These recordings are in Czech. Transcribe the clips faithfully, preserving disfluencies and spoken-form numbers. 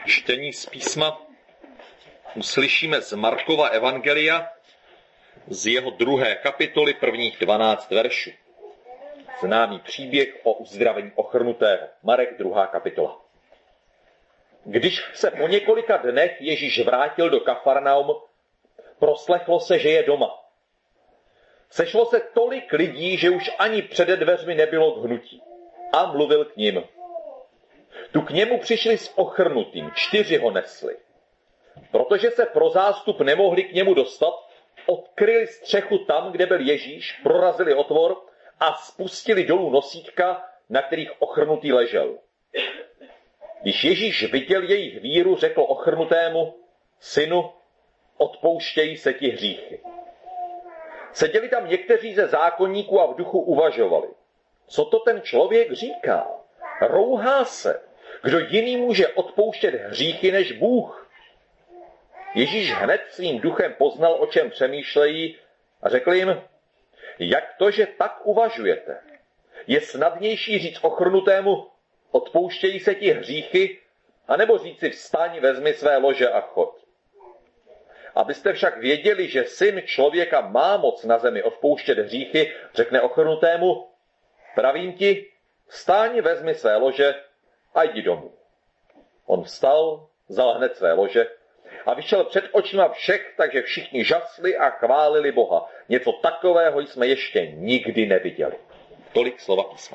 Čtení z písma uslyšíme z Markova evangelia, z jeho druhé kapitoly prvních dvanáct veršů. Známý příběh o uzdravení ochrnutého. Marek, druhá kapitola. Když se po několika dnech Ježíš vrátil do Kafarnaum, proslechlo se, že je doma. Sešlo se tolik lidí, že už ani přede dveřmi nebylo k hnutí. A mluvil k nim. Tu k němu přišli s ochrnutým, čtyři ho nesli. Protože se pro zástup nemohli k němu dostat, odkryli střechu tam, kde byl Ježíš, prorazili otvor a spustili dolů nosítka, na kterých ochrnutý ležel. Když Ježíš viděl jejich víru, řekl ochrnutému: Synu, odpouštějí se ti hříchy. Seděli tam někteří ze zákonníků a v duchu uvažovali. Co to ten člověk říká? Rouhá se. Kdo jiný může odpouštět hříchy než Bůh? Ježíš hned svým duchem poznal, o čem přemýšlejí, a řekl jim: Jak to, že tak uvažujete? Je snadnější říct ochrnutému: Odpouštějí se ti hříchy, anebo říci: Vstaň, vezmi své lože a choď. Abyste však věděli, že Syn člověka má moc na zemi odpouštět hříchy, řekne ochrnutému: Pravím ti, vstaň, vezmi své lože a jdi domů. On vstal, vzal hned své lože a vyšel před očima všech, takže všichni žasli a chválili Boha. Něco takového jsme ještě nikdy neviděli. Tolik slova písma.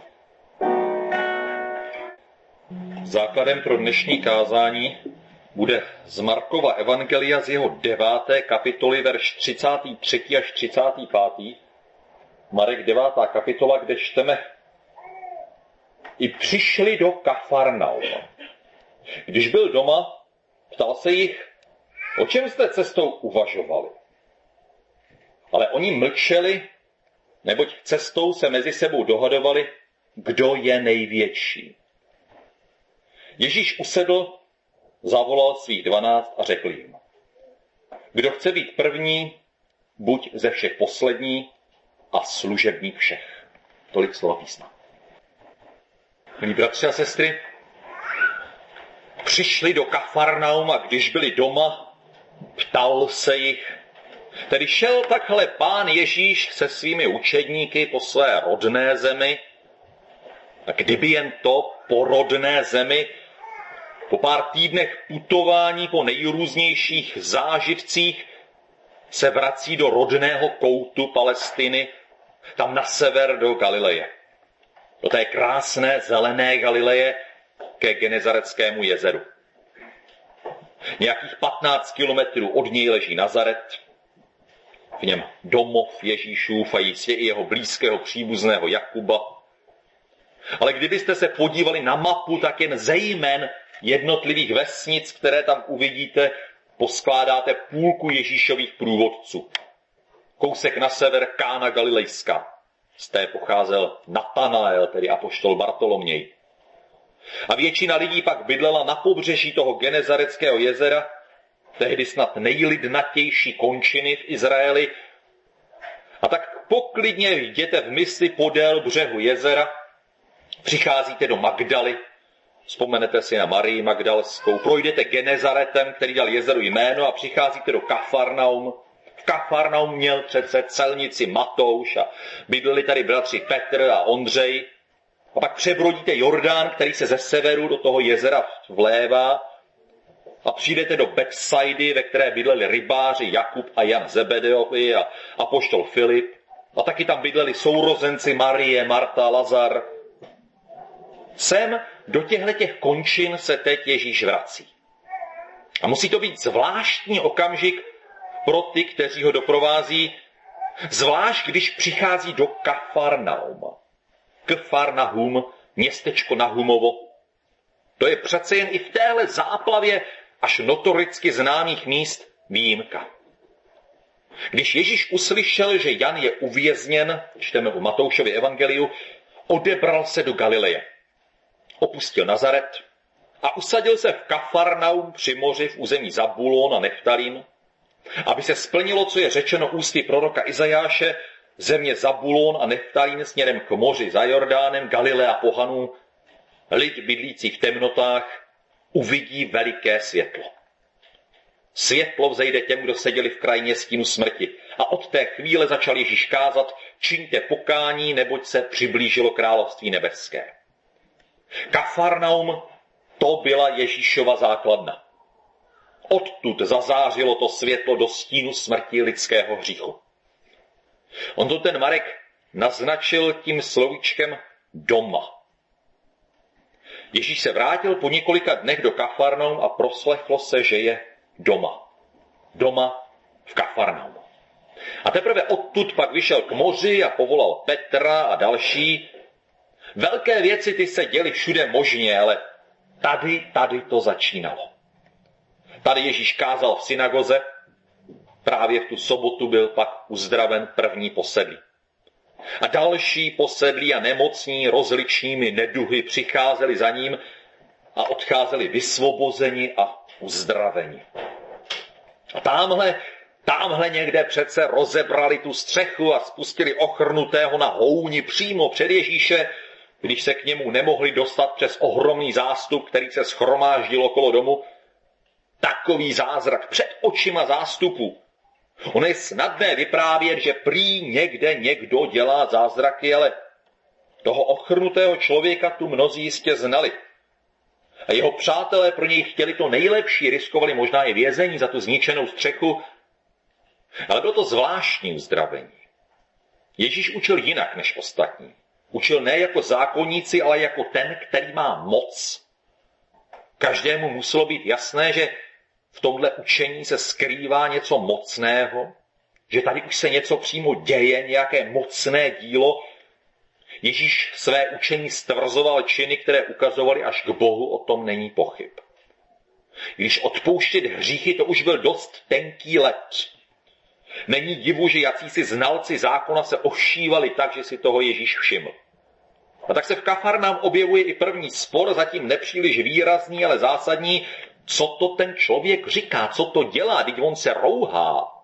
Základem pro dnešní kázání bude z Markova evangelia z jeho deváté kapitoly, verš třicátý třetí až třicátý pátý. Marek devátá kapitola, kde čteme: I přišli do Kafarnauma. Když byl doma, ptal se jich: O čem jste cestou uvažovali? Ale oni mlčeli, neboť cestou se mezi sebou dohadovali, kdo je největší. Ježíš usedl, zavolal svých dvanáct a řekl jim: Kdo chce být první, buď ze všech poslední a služebník všech. Tolik slova písma. Milí bratři a sestry, přišli do Kafarnaum a když byli doma, ptal se jich. Tedy šel takhle Pán Ježíš se svými učedníky po své rodné zemi. A kdyby jen to po rodné zemi, po pár týdnech putování, po nejrůznějších zážitcích, se vrací do rodného koutu Palestiny, tam na sever do Galileje. Do té krásné zelené Galileje ke Genezareckému jezeru. Nějakých patnáct kilometrů od něj leží Nazaret, v něm domov Ježíšův a jistě i jeho blízkého příbuzného Jakuba. Ale kdybyste se podívali na mapu, tak jen ze jmen jednotlivých vesnic, které tam uvidíte, poskládáte půlku Ježíšových průvodců. Kousek na sever Kána Galilejská. Z té pocházel Natanael, tedy apoštol Bartoloměj. A většina lidí pak bydlela na pobřeží toho Genezareckého jezera, tehdy snad nejlidnatější končiny v Izraeli. A tak poklidně jděte v mysli podél břehu jezera, přicházíte do Magdaly, vzpomenete si na Marii Magdalskou, projdete Genezaretem, který dal jezeru jméno, a přicházíte do Kafarnaum. V Kafarnaum měl přece celnici Matouš a bydleli tady bratři Petr a Ondřej. A pak přebrodíte Jordán, který se ze severu do toho jezera vlévá, a přijdete do Betsaidy, ve které bydleli rybáři Jakub a Jan Zebedeovi a apoštol Filip. A taky tam bydleli sourozenci Marie, Marta, Lazar. Sem do těchto končin se teď Ježíš vrací. A musí to být zvláštní okamžik pro ty, kteří ho doprovází, zvlášť když přichází do Kafarnauma. Kafarnaum, městečko na Humovo. To je přece jen i v téhle záplavě až notoricky známých míst výjimka. Když Ježíš uslyšel, že Jan je uvězněn, čteme v Matoušově evangeliu, odebral se do Galileje. Opustil Nazaret a usadil se v Kafarnaum při moři v území Zabulón a Neftalím, aby se splnilo, co je řečeno ústy proroka Izajáše: Země Zabulón a Neftalím směrem k moři za Jordánem, Galilea pohanů, lid bydlící v temnotách, uvidí veliké světlo. Světlo vzejde těm, kdo seděli v krajině stínu smrti. A od té chvíle začal Ježíš kázat, čiňte pokání, neboť se přiblížilo království nebeské. Kafarnaum, to byla Ježíšova základna. Odtud zazářilo to světlo do stínu smrti lidského hříchu. On to ten Marek naznačil tím slovíčkem doma. Ježíš se vrátil po několika dnech do Kafarnaum a proslechlo se, že je doma. Doma v Kafarnaumu. A teprve odtud pak vyšel k moři a povolal Petra a další. Velké věci ty se děly všude možně, ale tady, tady to začínalo. Tady Ježíš kázal v synagoze, právě v tu sobotu byl pak uzdraven první posedlý. A další posedlí a nemocní rozličnými neduhy přicházeli za ním a odcházeli vysvobozeni a uzdraveni. A támhle, támhle někde přece rozebrali tu střechu a spustili ochrnutého na houni přímo před Ježíše, když se k němu nemohli dostat přes ohromný zástup, který se shromáždil okolo domu. Takový zázrak před očima zástupu. On je snadné vyprávět, že prý někde někdo dělá zázraky, ale toho ochrnutého člověka tu mnozí jistě znali. A jeho přátelé pro něj chtěli to nejlepší, riskovali možná i vězení za tu zničenou střechu, ale bylo to zvláštní uzdravení. Ježíš učil jinak než ostatní. Učil ne jako zákonníci, ale jako ten, který má moc. Každému muselo být jasné, že v tomhle učení se skrývá něco mocného, že tady už se něco přímo děje, nějaké mocné dílo. Ježíš své učení stvrzoval činy, které ukazovaly až k Bohu, o tom není pochyb. Když odpouštět hříchy, to už byl dost tenký led. Není divu, že jacísi znalci zákona se ošívali tak, že si toho Ježíš všiml. A tak se v Kafarnaum objevuje i první spor, zatím nepříliš výrazný, ale zásadní. Co to ten člověk říká? Co to dělá? Vždyť on se rouhá.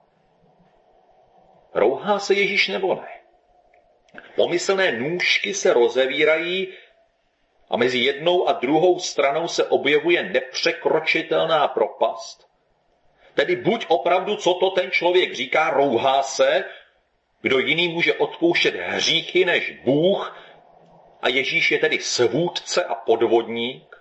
Rouhá se Ježíš nebo ne? Pomyslné nůžky se rozevírají a mezi jednou a druhou stranou se objevuje nepřekročitelná propast. Tedy buď opravdu, co to ten člověk říká, rouhá se, kdo jiný může odpouštět hříchy než Bůh, a Ježíš je tedy svůdce a podvodník,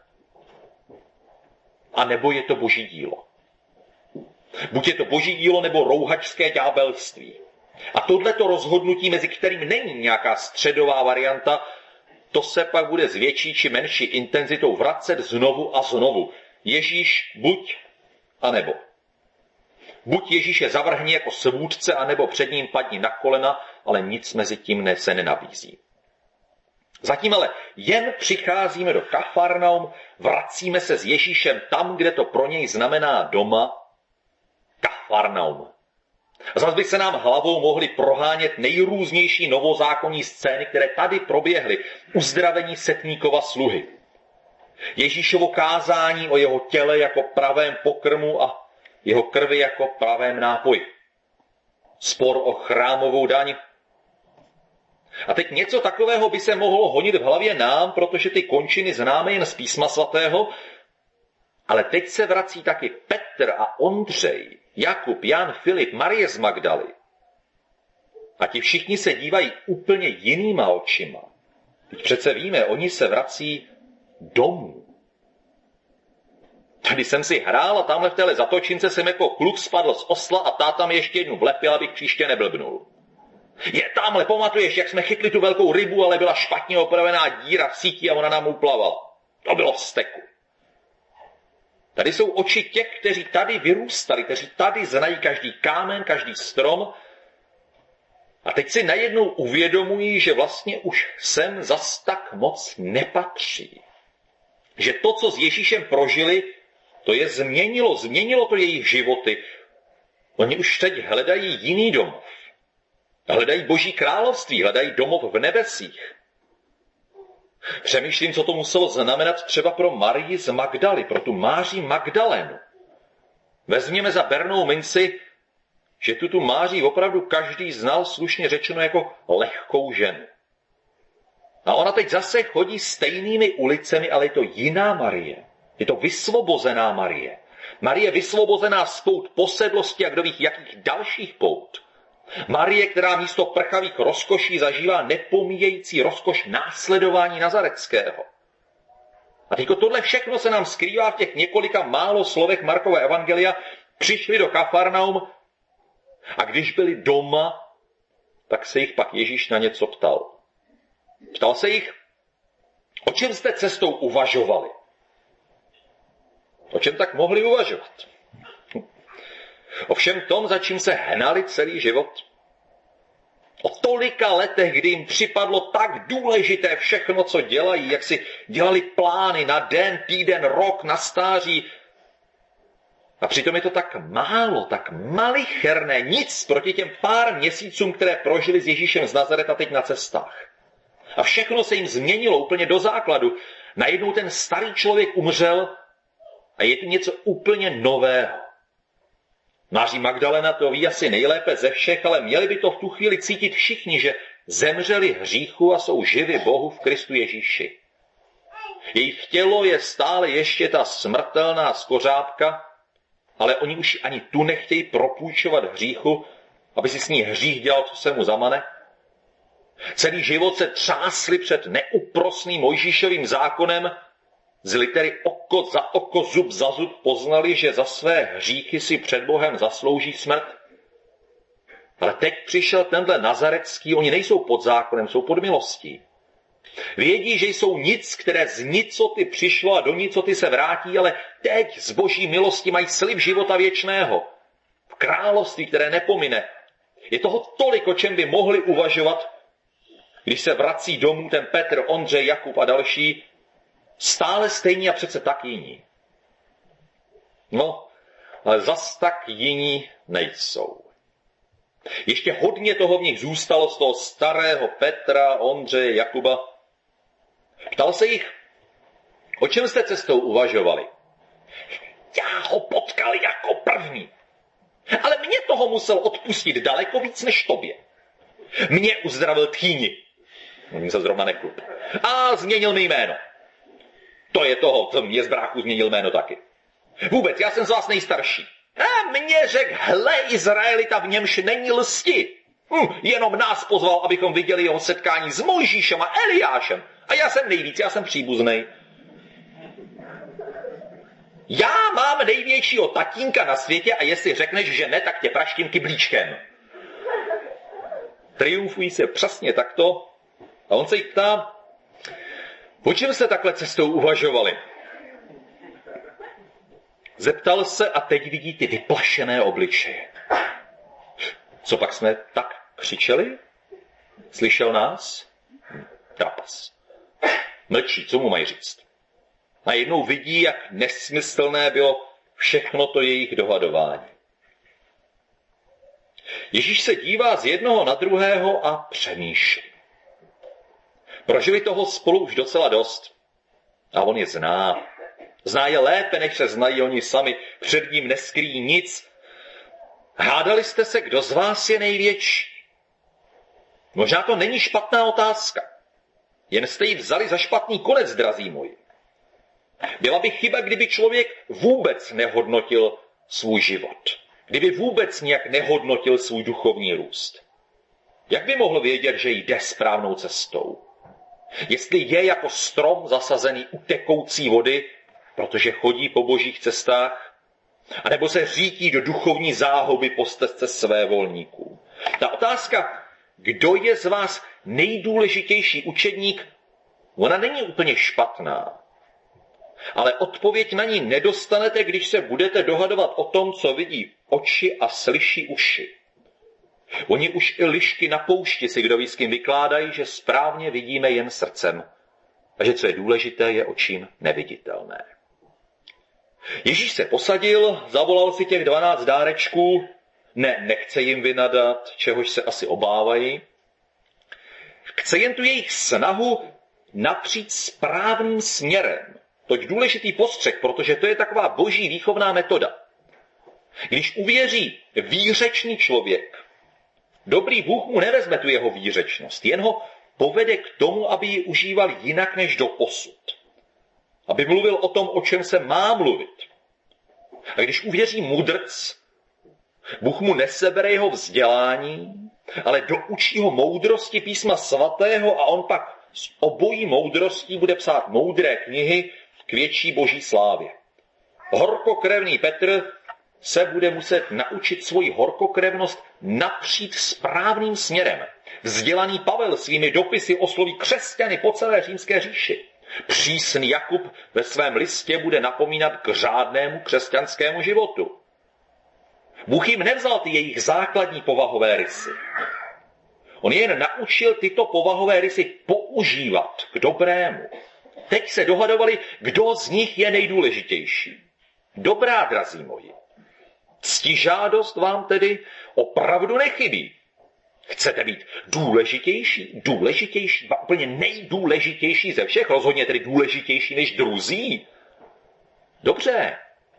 a nebo je to boží dílo. Buď je to boží dílo, nebo rouhačské ďábelství. A tohleto rozhodnutí, mezi kterým není nějaká středová varianta, to se pak bude s větší či menší intenzitou vracet znovu a znovu. Ježíš buď a nebo. Buď Ježíše zavrhni jako svůdce, anebo před ním padni na kolena, ale nic mezi tím ne, se nenabízí. Zatím ale jen přicházíme do Kafarnaum, vracíme se s Ježíšem tam, kde to pro něj znamená doma, Kafarnaum. A zase by se nám hlavou mohly prohánět nejrůznější novozákonní scény, které tady proběhly. Uzdravení setníkova sluhy. Ježíšovo kázání o jeho těle jako pravém pokrmu a jeho krvi jako pravém nápoji. Spor o chrámovou daň. A teď něco takového by se mohlo honit v hlavě nám, protože ty končiny známe jen z Písma svatého, ale teď se vrací taky Petr a Ondřej, Jakub, Jan, Filip, Marie z Magdaly. A ti všichni se dívají úplně jinýma očima. Teď přece víme, oni se vrací domů. Tady jsem si hrál a tamhle v téhle zatočince jsem jako kluk spadl z osla a táta mi ještě jednu vlepil, abych příště neblbnul. Je, tamhle, pamatuješ, jak jsme chytli tu velkou rybu, ale byla špatně opravená díra v síti a ona nám uplavala. To bylo steku. Tady jsou oči těch, kteří tady vyrůstali, kteří tady znají každý kámen, každý strom. A teď si najednou uvědomují, že vlastně už sem zas tak moc nepatří. Že to, co s Ježíšem prožili, to je změnilo, změnilo to jejich životy. Oni už teď hledají jiný domov. Hledají Boží království, hledají domov v nebesích. Přemýšlím, co to muselo znamenat třeba pro Marii z Magdaly, pro tu Máří Magdalenu. Vezměme za bernou minci, že tu tu Máří opravdu každý znal, slušně řečeno, jako lehkou ženu. A ona teď zase chodí stejnými ulicemi, ale je to jiná Marie. Je to vysvobozená Marie. Marie vysvobozená z pout posedlosti a kdo ví jakých dalších pout. Marie, která místo prchavých rozkoší zažívá nepomíjející rozkoš následování Nazaretského. A teď tohle všechno se nám skrývá v těch několika málo slovech Markova evangelia. Přišli do Kafarnaum a když byli doma, tak se jich pak Ježíš na něco ptal. Ptal se jich, o čem jste cestou uvažovali? O čem tak mohli uvažovat? O všem tom, za čím se hnali celý život. O tolika letech, kdy jim připadlo tak důležité všechno, co dělají, jak si dělali plány na den, týden, rok, na stáří. A přitom je to tak málo, tak malicherné, nic proti těm pár měsícům, které prožili s Ježíšem z Nazareta teď na cestách. A všechno se jim změnilo úplně do základu. Najednou ten starý člověk umřel a je tu něco úplně nového. Máří Magdalena to ví asi nejlépe ze všech, ale měli by to v tu chvíli cítit všichni, že zemřeli hříchu a jsou živi Bohu v Kristu Ježíši. Jejich tělo je stále ještě ta smrtelná skořápka, ale oni už ani tu nechtějí propůjčovat hříchu, aby si s ní hřích dělal, co se mu zamane. Celý život se třásli před neúprosným Mojžíšovým zákonem, z litery oko za oko, zub za zub poznali, že za své hříchy si před Bohem zaslouží smrt. Ale teď přišel tenhle nazaretský, oni nejsou pod zákonem, jsou pod milostí. Vědí, že jsou nic, které z nicoty přišlo a do nicoty se vrátí, ale teď z boží milosti mají slib života věčného. V království, které nepomine. Je toho tolik, o čem by mohli uvažovat, když se vrací domů ten Petr, Ondřej, Jakub a další, stále stejní a přece tak jiní. No, ale zas tak jiní nejsou. Ještě hodně toho v nich zůstalo z toho starého Petra, Ondřeje, Jakuba. Ptal se jich, o čem jste cestou uvažovali? Já ho potkal jako první. Ale mě toho musel odpustit daleko víc než tobě. Mě uzdravil tchýni. Mluvím se zrovna neklub. A změnil mi jméno. To je toho, co mě z bráku změnil jméno taky. Vůbec, já jsem z vás nejstarší. A mě řekl, hle Izraelita, v němž není lsti. Hm, jenom nás pozval, abychom viděli jeho setkání s Mojžíšem a Eliášem. A já jsem nejvíc, já jsem příbuznej. Já mám největšího tatínka na světě a jestli řekneš, že ne, tak tě praštím kyblíčkem. Triumfují se přesně takto a on se jí ptá, o čem jste takhle cestou uvažovali? Zeptal se a teď vidí ty vyplašené obličeje. Co pak jsme tak křičeli? Slyšel nás? Trapas. Mlčí, co mu mají říct? Najednou vidí, jak nesmyslné bylo všechno to jejich dohadování. Ježíš se dívá z jednoho na druhého a přemýšlí. Prožili toho spolu už docela dost. A on je zná. Zná je lépe, než se znají oni sami. Před ním neskrýjí nic. Hádali jste se, kdo z vás je největší? Možná to není špatná otázka. Jen jste ji vzali za špatný konec, drazí moji. Byla by chyba, kdyby člověk vůbec nehodnotil svůj život. Kdyby vůbec nějak nehodnotil svůj duchovní růst. Jak by mohl vědět, že jde správnou cestou? Jestli je jako strom zasazený u tekoucí vody, protože chodí po božích cestách, anebo se řítí do duchovní záhuby po stezce svévolníků. Ta otázka, kdo je z vás nejdůležitější učedník, ona není úplně špatná. Ale odpověď na ní nedostanete, když se budete dohadovat o tom, co vidí oči a slyší uši. Oni už i lišky na poušti si kdo ví s kým vykládají, že správně vidíme jen srdcem a že co je důležité, je očím neviditelné. Ježíš se posadil, zavolal si těch dvanáct dárečků, ne, nechce jim vynadat, čehož se asi obávají. Chce jen tu jejich snahu napřít správným směrem. Toť důležitý postřeh, protože to je taková boží výchovná metoda. Když uvěří výřečný člověk, dobrý Bůh mu nevezme tu jeho výřečnost, jen ho povede k tomu, aby ji užíval jinak než doposud. aby mluvil o tom, o čem se má mluvit. A když uvěří mudrc, Bůh mu nesebere jeho vzdělání, ale doučí ho moudrosti písma svatého a on pak s obojí moudrostí bude psát moudré knihy k větší boží slávě. Horkokrevný Petr se bude muset naučit svoji horkokrevnost napřít správným směrem. Vzdělaný Pavel svými dopisy osloví křesťany po celé římské říši. Přísný Jakub ve svém listě bude napomínat k řádnému křesťanskému životu. Bůh jim nevzal ty jejich základní povahové rysy. On jen naučil tyto povahové rysy používat k dobrému. Teď se dohadovali, kdo z nich je nejdůležitější. Dobrá, drazí moji, ctižádost vám tedy opravdu nechybí. Chcete být důležitější, důležitější, úplně nejdůležitější ze všech, rozhodně tedy důležitější než druzí? Dobře.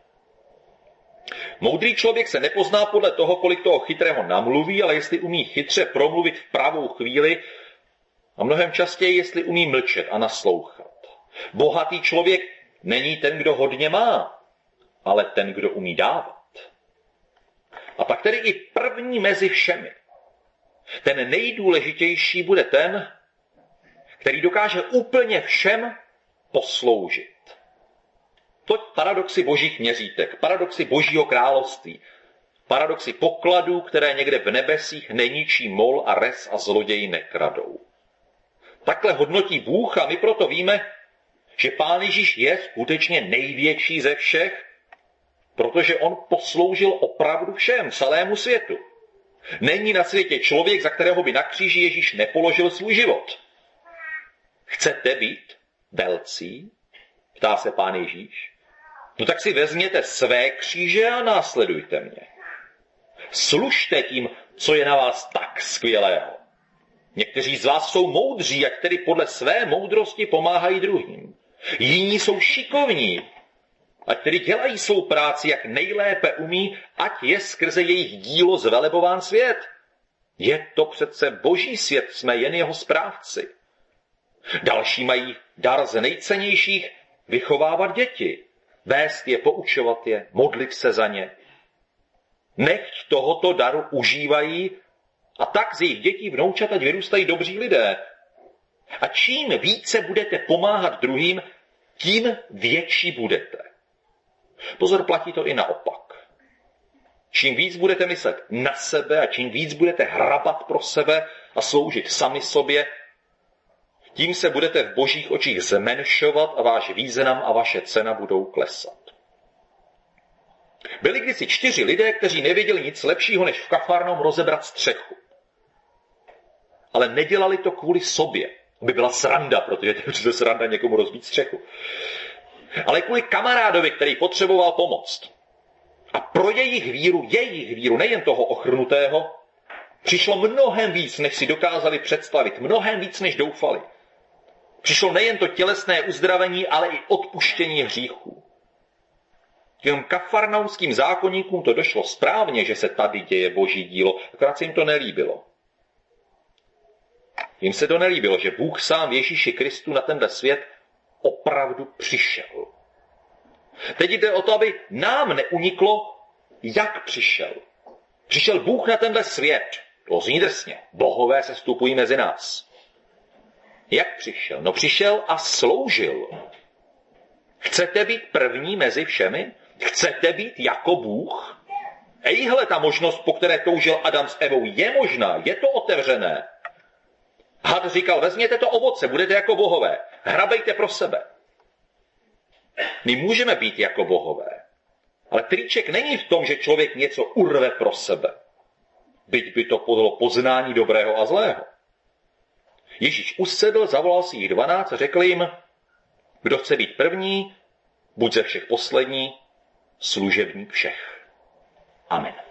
Moudrý člověk se nepozná podle toho, kolik toho chytrého namluví, ale jestli umí chytře promluvit v pravou chvíli a mnohem častěji, jestli umí mlčet a naslouchat. Bohatý člověk není ten, kdo hodně má, ale ten, kdo umí dávat. A pak tedy i první mezi všemi. Ten nejdůležitější bude ten, který dokáže úplně všem posloužit. To paradoxy božích měřítek, paradoxy božího království, paradoxy pokladů, které někde v nebesích neničí mol a res a zloději nekradou. Takhle hodnotí Bůh a my proto víme, že Pán Ježíš je skutečně největší ze všech, protože on posloužil opravdu všem, celému světu. Není na světě člověk, za kterého by na kříži Ježíš nepoložil svůj život. Chcete být velcí? Ptá se Pán Ježíš. No tak si vezměte své kříže a následujte mě. Služte tím, co je na vás tak skvělého. Někteří z vás jsou moudří, ať tedy podle své moudrosti pomáhají druhým. Jiní jsou šikovní, ať tedy dělají svou práci, jak nejlépe umí, ať je skrze jejich dílo zvelebován svět. Je to přece boží svět, jsme jen jeho správci. Další mají dar z nejcennějších vychovávat děti, vést je, poučovat je, modlit se za ně. Nechť tohoto daru užívají a tak z jejich dětí vnoučat, ať vyrůstají dobří lidé. A čím více budete pomáhat druhým, tím větší budete. Pozor, platí to i naopak. Čím víc budete myslet na sebe a čím víc budete hrabat pro sebe a sloužit sami sobě, tím se budete v božích očích zmenšovat a váš význam a vaše cena budou klesat. Byli kdysi čtyři lidé, kteří nevěděli nic lepšího, než v Kafarnaum rozebrat střechu. Ale nedělali to kvůli sobě, aby byla sranda, protože to je přece sranda někomu rozbít střechu. Ale kvůli kamarádovi, který potřeboval pomoct. A pro jejich víru, jejich víru, nejen toho ochrnutého, přišlo mnohem víc, než si dokázali představit, mnohem víc, než doufali. Přišlo nejen to tělesné uzdravení, ale i odpuštění hříchů. Těm kafarnaumským zákonníkům to došlo správně, že se tady děje boží dílo, akorát se jim to nelíbilo. Jim se to nelíbilo, že Bůh sám v Ježíši Kristu na tenhle svět opravdu přišel. Teď jde o to, aby nám neuniklo, jak přišel. Přišel Bůh na tenhle svět. To zní drsně. Bohové se vstupují mezi nás. Jak přišel? No přišel a sloužil. Chcete být první mezi všemi? Chcete být jako Bůh? Ejhle, ta možnost, po které toužil Adam s Evou, je možná, je to otevřené. Had říkal, vezměte to ovoce, budete jako bohové. Hrabejte pro sebe. My můžeme být jako bohové. Ale triček není v tom, že člověk něco urve pro sebe. Byť by to podlo poznání dobrého a zlého. Ježíš usedl, zavolal si jich dvanáct a řekl jim, kdo chce být první, buď ze všech poslední, služebník všech. Amen.